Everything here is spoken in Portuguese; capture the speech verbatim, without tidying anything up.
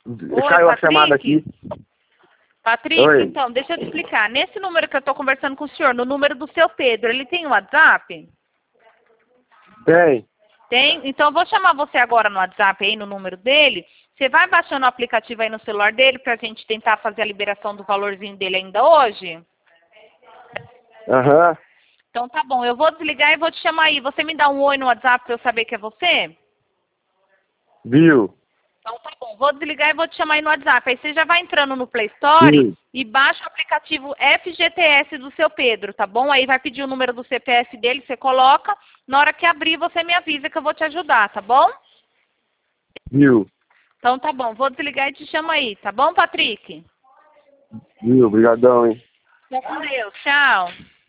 Oi, Caiu a Patrick? chamada aqui. Patrick, Oi. então, deixa eu te explicar. Nesse número que eu estou conversando com o senhor, no número do seu Pedro, ele tem WhatsApp? Tem. Tem? Então, eu vou chamar você agora no WhatsApp aí, no número dele. Você vai baixando o aplicativo aí no celular dele pra gente tentar fazer a liberação do valorzinho dele ainda hoje? Aham. Então, tá bom. Eu vou desligar e vou te chamar aí. Você me dá um oi no WhatsApp pra eu saber que é você? Viu? Então tá bom, vou desligar e vou te chamar aí no WhatsApp. Aí você já vai entrando no Play Store Viu? e baixa o aplicativo F G T S do seu Pedro, tá bom? Aí vai pedir o número do C P F dele, você coloca. Na hora que abrir, você me avisa que eu vou te ajudar, tá bom? Viu? Então tá bom, vou desligar e te chamo aí, tá bom, Patrick? Viu? Obrigadão, hein? Fica com Deus, tchau.